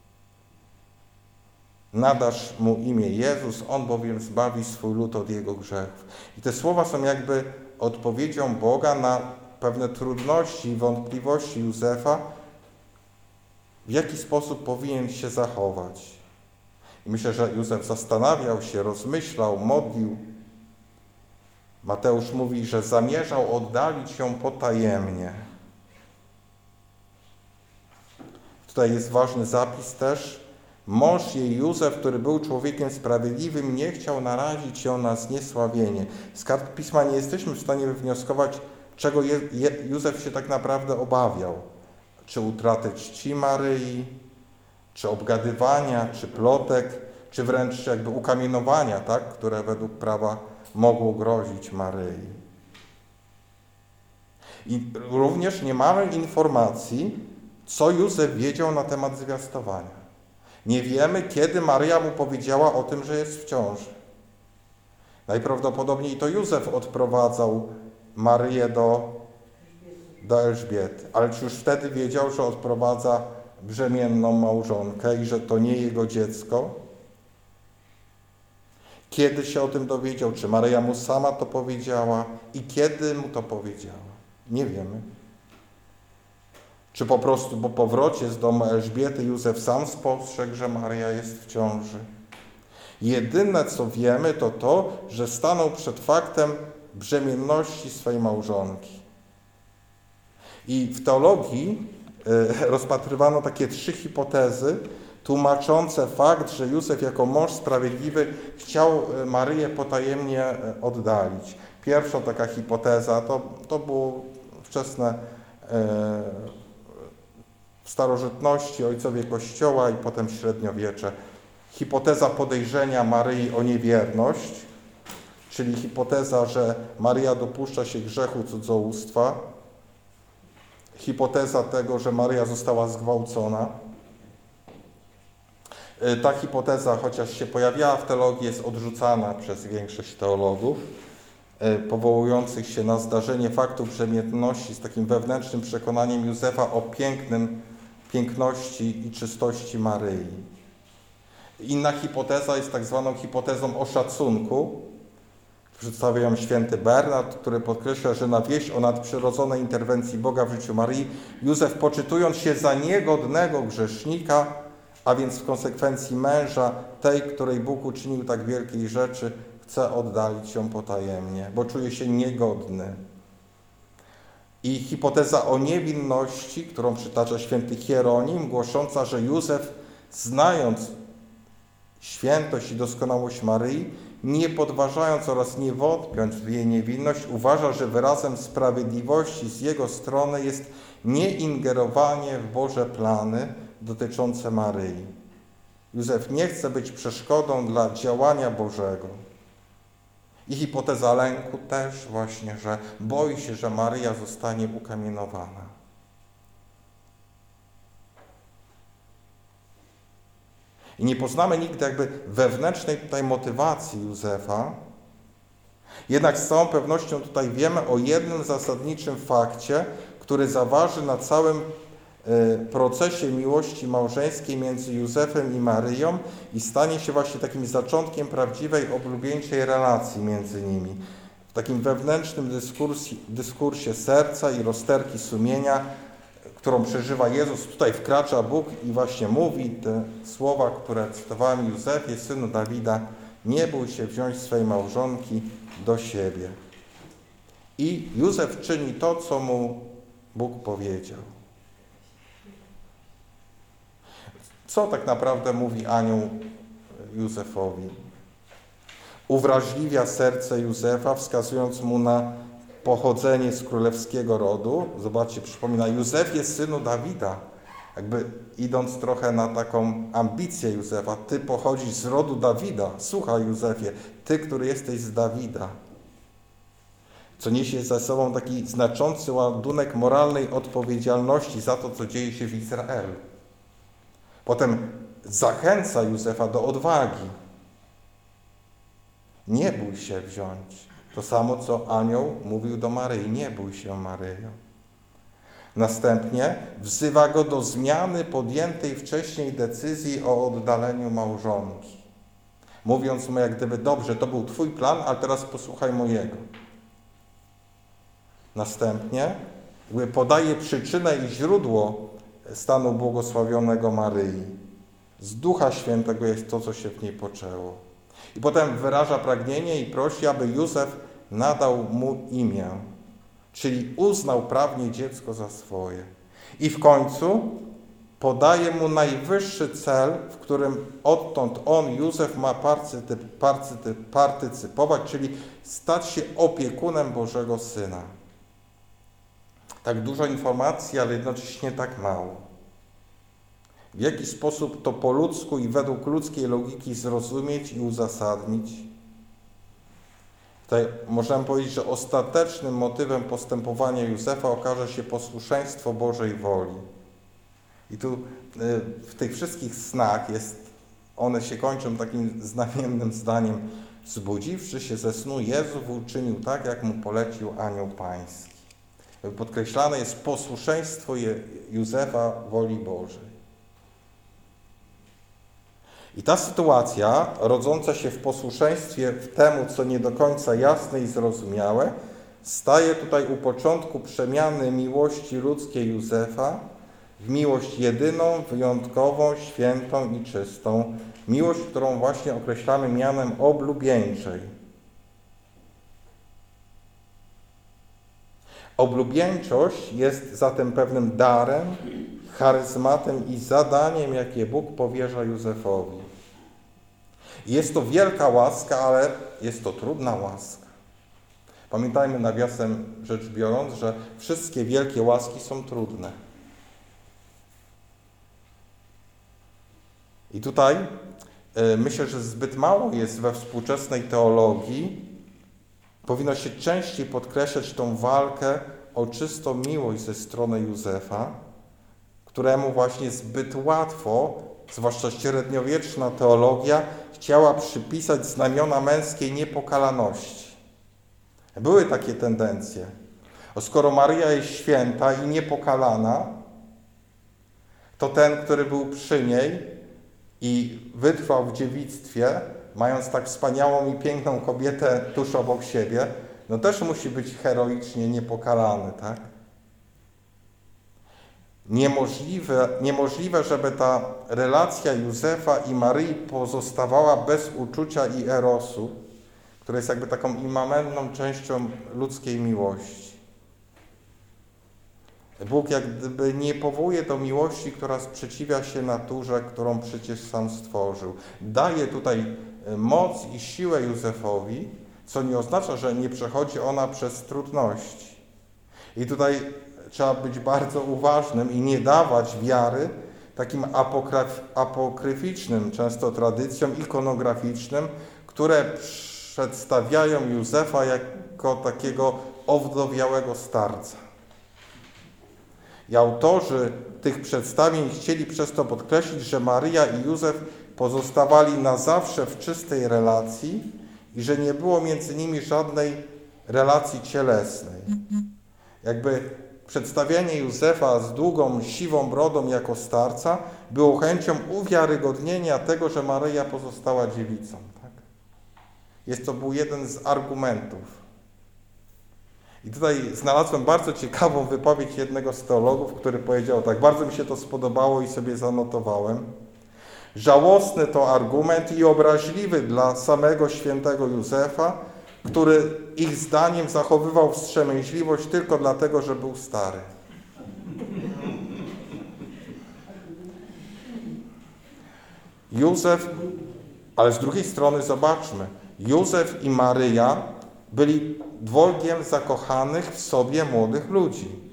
Nadasz mu imię Jezus, on bowiem zbawi swój lud od jego grzechów. I te słowa są jakby odpowiedzią Boga na pewne trudności i wątpliwości Józefa, w jaki sposób powinien się zachować. I myślę, że Józef zastanawiał się, rozmyślał, modlił. Mateusz mówi, że zamierzał oddalić ją potajemnie. Tutaj jest ważny zapis też. Mąż jej Józef, który był człowiekiem sprawiedliwym, nie chciał narazić ją na zniesławienie. Z kart Pisma nie jesteśmy w stanie wywnioskować, czego Józef się tak naprawdę obawiał. Czy utraty czci Maryi, czy obgadywania, czy plotek, czy wręcz jakby ukamienowania, tak, które według prawa mogło grozić Maryi. I również nie mamy informacji, co Józef wiedział na temat zwiastowania. Nie wiemy, kiedy Maryja mu powiedziała o tym, że jest w ciąży. Najprawdopodobniej to Józef odprowadzał Maryję do Elżbiety. Ale czy już wtedy wiedział, że odprowadza brzemienną małżonkę i że to nie jego dziecko? Kiedy się o tym dowiedział? Czy Maryja mu sama to powiedziała? I kiedy mu to powiedziała? Nie wiemy. Czy po prostu po powrocie z domu Elżbiety Józef sam spostrzegł, że Maryja jest w ciąży? Jedyne, co wiemy, to to, że stanął przed faktem brzemienności swej małżonki. I w teologii rozpatrywano takie 3 hipotezy tłumaczące fakt, że Józef jako mąż sprawiedliwy chciał Maryję potajemnie oddalić. Pierwsza taka hipoteza to było wczesne w starożytności ojcowie Kościoła i potem średniowiecze. Hipoteza podejrzenia Maryi o niewierność, czyli hipoteza, że Maryja dopuszcza się grzechu cudzołóstwa, hipoteza tego, że Maryja została zgwałcona. Ta hipoteza, chociaż się pojawiała w teologii, jest odrzucana przez większość teologów, powołujących się na zdarzenie faktu brzemienności z takim wewnętrznym przekonaniem Józefa o piękności i czystości Maryi. Inna hipoteza jest tak zwaną hipotezą o szacunku. Przedstawia ją święty Bernard, który podkreśla, że na wieść o nadprzyrodzonej interwencji Boga w życiu Maryi Józef, poczytując się za niegodnego grzesznika, a więc w konsekwencji męża tej, której Bóg uczynił tak wielkiej rzeczy, chce oddalić ją potajemnie, bo czuje się niegodny. I hipoteza o niewinności, którą przytacza święty Hieronim, głosząca, że Józef, znając świętość i doskonałość Maryi, nie podważając oraz nie wątpiąc w jej niewinność, uważa, że wyrazem sprawiedliwości z jego strony jest nieingerowanie w Boże plany dotyczące Maryi. Józef nie chce być przeszkodą dla działania Bożego. I hipoteza lęku też właśnie, że boi się, że Maryja zostanie ukamienowana. I nie poznamy nigdy jakby wewnętrznej tutaj motywacji Józefa. Jednak z całą pewnością tutaj wiemy o jednym zasadniczym fakcie, który zaważy na całym procesie miłości małżeńskiej między Józefem i Maryją i stanie się właśnie takim zaczątkiem prawdziwej oblubieńczej relacji między nimi. W takim wewnętrznym dyskursie serca i rozterki sumienia, którą przeżywa Jezus. Tutaj wkracza Bóg i właśnie mówi te słowa, które cytowałem: Józefie, synu Dawida, nie bój się wziąć swej małżonki do siebie. I Józef czyni to, co mu Bóg powiedział. Co tak naprawdę mówi anioł Józefowi? Uwrażliwia serce Józefa, wskazując mu na pochodzenie z królewskiego rodu. Zobaczcie, przypomina: Józefie, synu Dawida. Jakby idąc trochę na taką ambicję Józefa. Ty pochodzisz z rodu Dawida. Słuchaj, Józefie, ty, który jesteś z Dawida. Co niesie ze sobą taki znaczący ładunek moralnej odpowiedzialności za to, co dzieje się w Izraelu. Potem zachęca Józefa do odwagi. Nie bój się wziąć. To samo, co anioł mówił do Maryi. Nie bój się, Maryjo. Następnie wzywa go do zmiany podjętej wcześniej decyzji o oddaleniu małżonki. Mówiąc mu jak gdyby: dobrze, to był twój plan, ale teraz posłuchaj mojego. Następnie podaje przyczynę i źródło stanu błogosławionego Maryi. Z Ducha Świętego jest to, co się w niej poczęło. I potem wyraża pragnienie i prosi, aby Józef nadał mu imię, czyli uznał prawnie dziecko za swoje. I w końcu podaje mu najwyższy cel, w którym odtąd on, Józef, ma partycypować, czyli stać się opiekunem Bożego Syna. Tak dużo informacji, ale jednocześnie tak mało. W jaki sposób to po ludzku i według ludzkiej logiki zrozumieć i uzasadnić? Tutaj możemy powiedzieć, że ostatecznym motywem postępowania Józefa okaże się posłuszeństwo Bożej woli. I tu w tych wszystkich snach one się kończą takim znamiennym zdaniem: zbudziwszy się ze snu, Jezus uczynił tak, jak mu polecił anioł pański. Podkreślane jest posłuszeństwo Józefa woli Bożej. I ta sytuacja, rodząca się w posłuszeństwie w temu, co nie do końca jasne i zrozumiałe, staje tutaj u początku przemiany miłości ludzkiej Józefa w miłość jedyną, wyjątkową, świętą i czystą. Miłość, którą właśnie określamy mianem oblubieńczej. Oblubieńczość jest zatem pewnym darem, charyzmatem i zadaniem, jakie Bóg powierza Józefowi. Jest to wielka łaska, ale jest to trudna łaska. Pamiętajmy, nawiasem rzecz biorąc, że wszystkie wielkie łaski są trudne. I tutaj myślę, że zbyt mało jest we współczesnej teologii. Powinno się częściej podkreślać tą walkę o czystą miłość ze strony Józefa, któremu właśnie zbyt łatwo, zwłaszcza średniowieczna teologia, chciała przypisać znamiona męskiej niepokalaności. Były takie tendencje. Skoro Maryja jest święta i niepokalana, to ten, który był przy niej i wytrwał w dziewictwie, mając tak wspaniałą i piękną kobietę tuż obok siebie, no też musi być heroicznie niepokalany, tak? Niemożliwe, żeby ta relacja Józefa i Maryi pozostawała bez uczucia i erosu, które jest jakby taką immanentną częścią ludzkiej miłości. Bóg jak gdyby nie powołuje do miłości, która sprzeciwia się naturze, którą przecież sam stworzył. Daje tutaj moc i siłę Józefowi, co nie oznacza, że nie przechodzi ona przez trudności. I tutaj trzeba być bardzo uważnym i nie dawać wiary takim apokryficznym często tradycjom ikonograficznym, które przedstawiają Józefa jako takiego owdowiałego starca. I autorzy tych przedstawień chcieli przez to podkreślić, że Maryja i Józef pozostawali na zawsze w czystej relacji i że nie było między nimi żadnej relacji cielesnej. Jakby przedstawianie Józefa z długą, siwą brodą jako starca było chęcią uwiarygodnienia tego, że Maryja pozostała dziewicą. Tak? To był jeden z argumentów. I tutaj znalazłem bardzo ciekawą wypowiedź jednego z teologów, który powiedział tak: bardzo mi się to spodobało i sobie zanotowałem. Żałosny to argument i obraźliwy dla samego świętego Józefa, który ich zdaniem zachowywał wstrzemięźliwość tylko dlatego, że był stary. Józef, ale z drugiej strony zobaczmy, Józef i Maryja byli dwojgiem zakochanych w sobie młodych ludzi.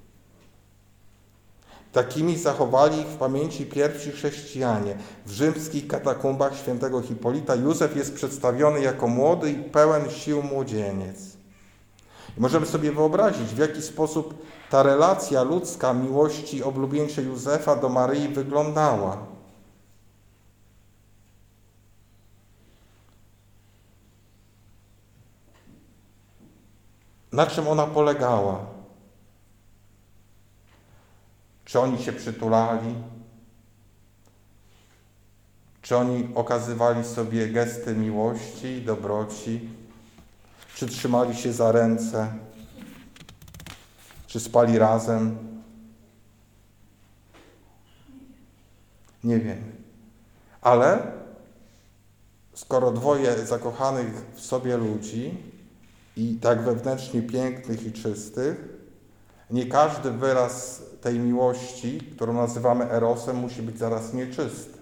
Takimi zachowali ich w pamięci pierwsi chrześcijanie. W rzymskich katakumbach świętego Hipolita Józef jest przedstawiony jako młody i pełen sił młodzieniec. I możemy sobie wyobrazić, w jaki sposób ta relacja ludzka miłości oblubieńczej Józefa do Maryi wyglądała. Na czym ona polegała? Czy oni się przytulali? Czy oni okazywali sobie gesty miłości i dobroci? Czy trzymali się za ręce? Czy spali razem? Nie wiemy. Ale skoro dwoje zakochanych w sobie ludzi i tak wewnętrznie pięknych i czystych, nie każdy wyraz tej miłości, którą nazywamy erosem, musi być zaraz nieczysty.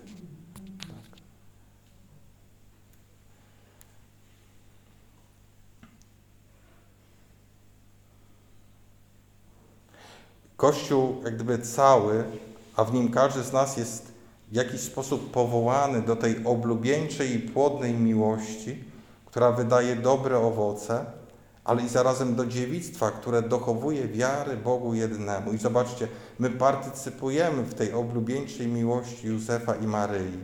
Kościół jak gdyby cały, a w nim każdy z nas jest w jakiś sposób powołany do tej oblubieńczej i płodnej miłości, która wydaje dobre owoce, ale i zarazem do dziewictwa, które dochowuje wiary Bogu jednemu. I zobaczcie, my partycypujemy w tej oblubieńczej miłości Józefa i Maryi.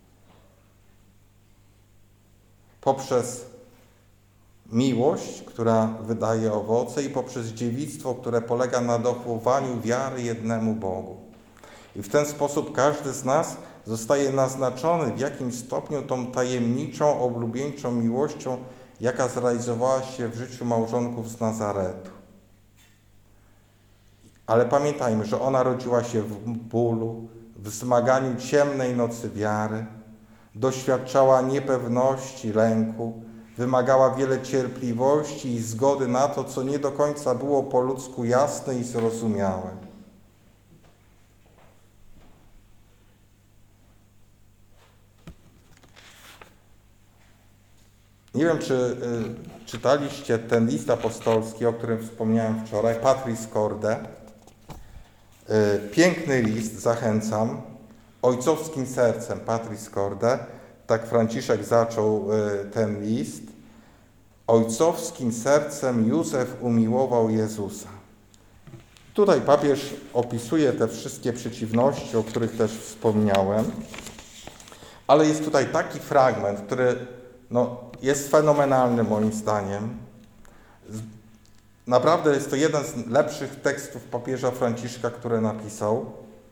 Poprzez miłość, która wydaje owoce, i poprzez dziewictwo, które polega na dochowaniu wiary jednemu Bogu. I w ten sposób każdy z nas zostaje naznaczony w jakimś stopniu tą tajemniczą, oblubieńczą miłością, jaka zrealizowała się w życiu małżonków z Nazaretu. Ale pamiętajmy, że ona rodziła się w bólu, w zmaganiu ciemnej nocy wiary, doświadczała niepewności, lęku, wymagała wiele cierpliwości i zgody na to, co nie do końca było po ludzku jasne i zrozumiałe. Nie wiem, czy czytaliście ten list apostolski, o którym wspomniałem wczoraj, Patris Corde. Piękny list, zachęcam. Ojcowskim sercem, Patris Corde. Tak Franciszek zaczął ten list. Ojcowskim sercem Józef umiłował Jezusa. Tutaj papież opisuje te wszystkie przeciwności, o których też wspomniałem. Ale jest tutaj taki fragment, który jest fenomenalny moim zdaniem. Naprawdę jest to jeden z lepszych tekstów papieża Franciszka, które napisał.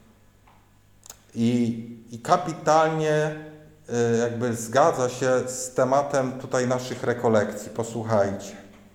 I kapitalnie jakby zgadza się z tematem tutaj naszych rekolekcji. Posłuchajcie.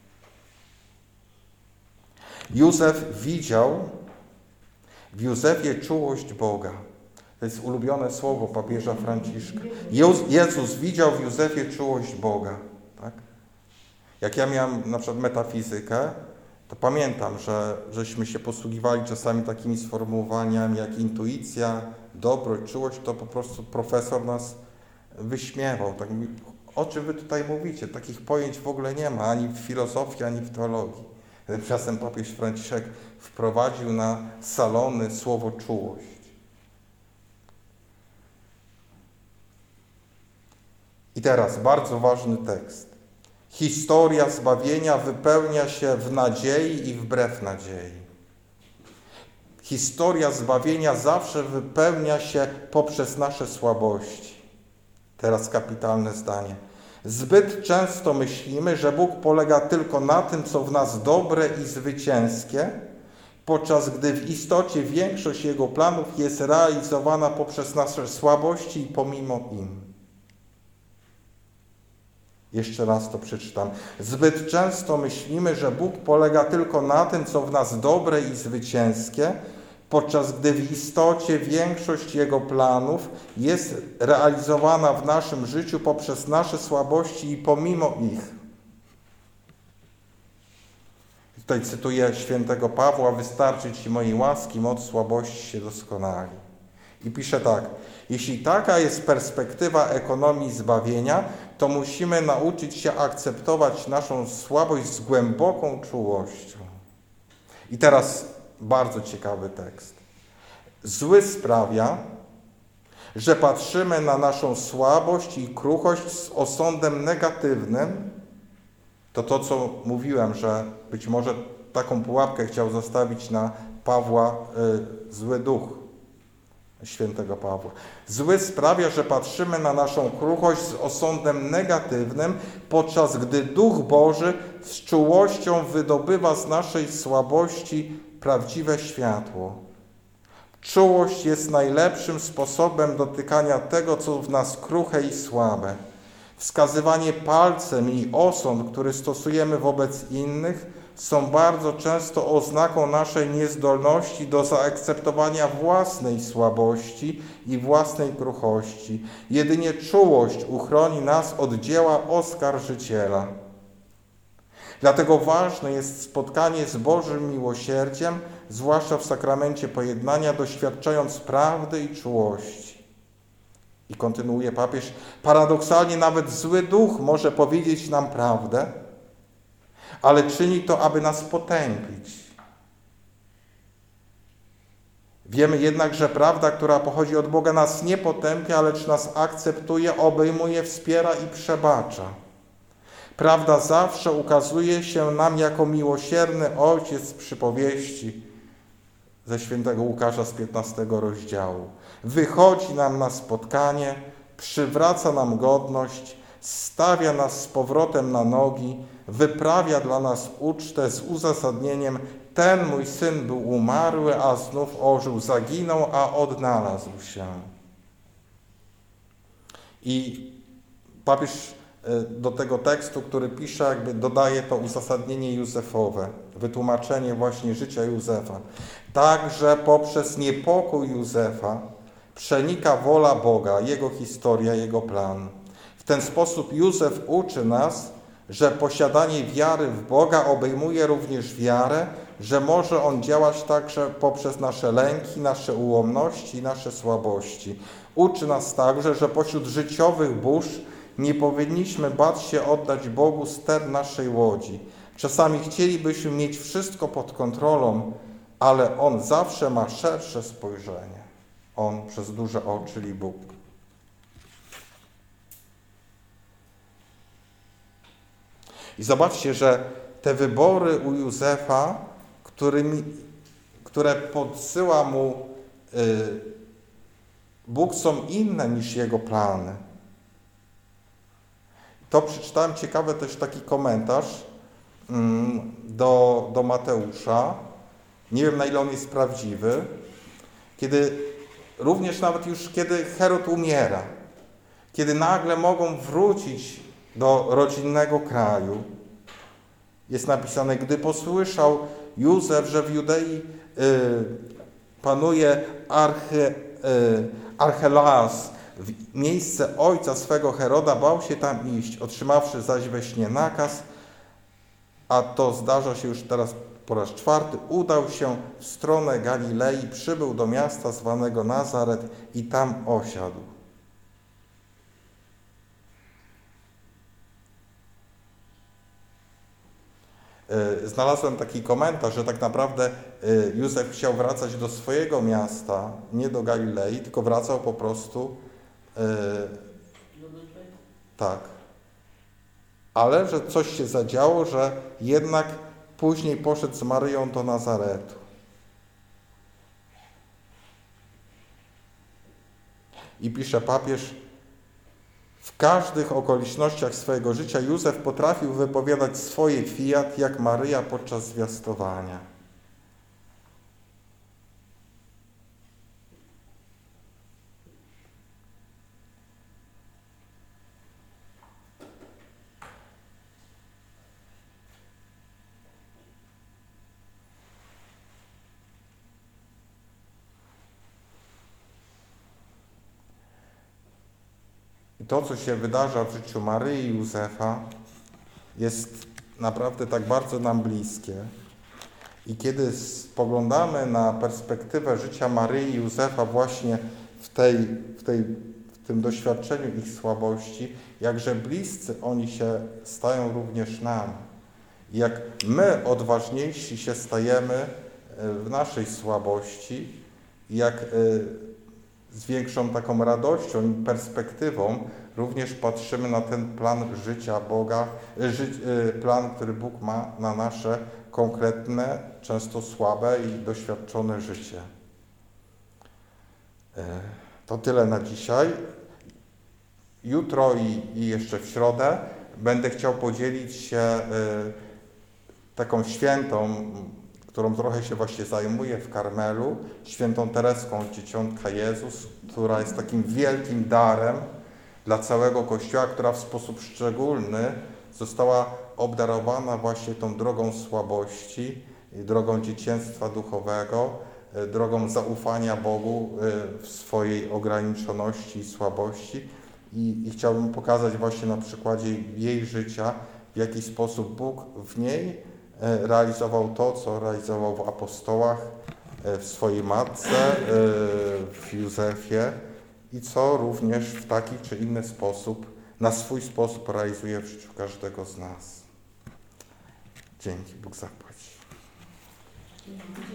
Józef widział w Józefie czułość Boga. To jest ulubione słowo papieża Franciszka. Jezus widział w Józefie czułość Boga. Tak? Jak ja miałem na przykład metafizykę, to pamiętam, żeśmy się posługiwali czasami takimi sformułowaniami jak intuicja, dobroć, czułość, to po prostu profesor nas wyśmiewał. Tak mówi, o czym wy tutaj mówicie? Takich pojęć w ogóle nie ma, ani w filozofii, ani w teologii. Tymczasem papież Franciszek wprowadził na salony słowo czułość. I teraz bardzo ważny tekst. Historia zbawienia wypełnia się w nadziei i wbrew nadziei. Historia zbawienia zawsze wypełnia się poprzez nasze słabości. Teraz kapitalne zdanie. Zbyt często myślimy, że Bóg polega tylko na tym, co w nas dobre i zwycięskie, podczas gdy w istocie większość Jego planów jest realizowana poprzez nasze słabości i pomimo im. Jeszcze raz to przeczytam. Zbyt często myślimy, że Bóg polega tylko na tym, co w nas dobre i zwycięskie, podczas gdy w istocie większość Jego planów jest realizowana w naszym życiu poprzez nasze słabości i pomimo ich. Tutaj cytuję świętego Pawła, wystarczy Ci mojej łaski, moc słabości się doskonali. I pisze tak, jeśli taka jest perspektywa ekonomii zbawienia, to musimy nauczyć się akceptować naszą słabość z głęboką czułością. I teraz bardzo ciekawy tekst. Zły sprawia, że patrzymy na naszą słabość i kruchość z osądem negatywnym. To, co mówiłem, że być może taką pułapkę chciał zostawić na Pawła zły duch świętego Pawła. Zły sprawia, że patrzymy na naszą kruchość z osądem negatywnym, podczas gdy Duch Boży z czułością wydobywa z naszej słabości prawdziwe światło. Czułość jest najlepszym sposobem dotykania tego, co w nas kruche i słabe. Wskazywanie palcem i osąd, który stosujemy wobec innych, są bardzo często oznaką naszej niezdolności do zaakceptowania własnej słabości i własnej kruchości. Jedynie czułość uchroni nas od dzieła oskarżyciela. Dlatego ważne jest spotkanie z Bożym miłosierdziem, zwłaszcza w sakramencie pojednania, doświadczając prawdy i czułości. I kontynuuje papież, paradoksalnie nawet zły duch może powiedzieć nam prawdę, ale czyni to, aby nas potępić. Wiemy jednak, że prawda, która pochodzi od Boga, nas nie potępia, lecz nas akceptuje, obejmuje, wspiera i przebacza. Prawda zawsze ukazuje się nam jako miłosierny Ojciec z przypowieści ze świętego Łukasza z 15 rozdziału. Wychodzi nam na spotkanie, przywraca nam godność, stawia nas z powrotem na nogi, wyprawia dla nas ucztę z uzasadnieniem: ten mój syn był umarły, a znów ożył, zaginął, a odnalazł się. I papież do tego tekstu, który pisze, jakby dodaje to uzasadnienie józefowe, wytłumaczenie właśnie życia Józefa. Także poprzez niepokój Józefa przenika wola Boga, Jego historia, Jego plan. W ten sposób Józef uczy nas, że posiadanie wiary w Boga obejmuje również wiarę, że może On działać także poprzez nasze lęki, nasze ułomności i nasze słabości. Uczy nas także, że pośród życiowych burz nie powinniśmy bać się oddać Bogu ster naszej łodzi. Czasami chcielibyśmy mieć wszystko pod kontrolą, ale On zawsze ma szersze spojrzenie. On przez duże O, czyli Bóg. I zobaczcie, że te wybory u Józefa, które podsyła mu Bóg, są inne niż jego plany. To przeczytałem ciekawy też taki komentarz do Mateusza. Nie wiem, na ile on jest prawdziwy. Również nawet już kiedy Herod umiera, kiedy nagle mogą wrócić do rodzinnego kraju, jest napisane: gdy posłyszał Józef, że w Judei panuje Archelaas, w miejsce ojca swego Heroda, bał się tam iść, otrzymawszy zaś we śnie nakaz, a to zdarza się już teraz po raz czwarty, udał się w stronę Galilei, przybył do miasta zwanego Nazaret i tam osiadł. Znalazłem taki komentarz, że tak naprawdę Józef chciał wracać do swojego miasta, nie do Galilei, tylko wracał po prostu tak. Ale że coś się zadziało, że jednak później poszedł z Maryją do Nazaretu. I pisze papież: w każdych okolicznościach swojego życia Józef potrafił wypowiadać swoje fiat, jak Maryja podczas zwiastowania. I to, co się wydarza w życiu Maryi i Józefa, jest naprawdę tak bardzo nam bliskie. I kiedy spoglądamy na perspektywę życia Maryi i Józefa właśnie w tym doświadczeniu ich słabości, jakże bliscy oni się stają również nam. I jak my odważniejsi się stajemy w naszej słabości, jak z większą taką radością i perspektywą również patrzymy na ten plan życia Boga, plan, który Bóg ma na nasze konkretne, często słabe i doświadczone życie. To tyle na dzisiaj. Jutro i jeszcze w środę będę chciał podzielić się taką świętą, którą trochę się właśnie zajmuję w Karmelu, świętą Tereską Dzieciątka Jezus, która jest takim wielkim darem dla całego Kościoła, która w sposób szczególny została obdarowana właśnie tą drogą słabości, drogą dzieciństwa duchowego, drogą zaufania Bogu w swojej ograniczoności i słabości. I chciałbym pokazać właśnie na przykładzie jej życia, w jaki sposób Bóg w niej realizował to, co realizował w apostołach, w swojej matce, w Józefie i co również w taki czy inny sposób, na swój sposób realizuje w życiu każdego z nas. Dzięki, Bóg zapłać.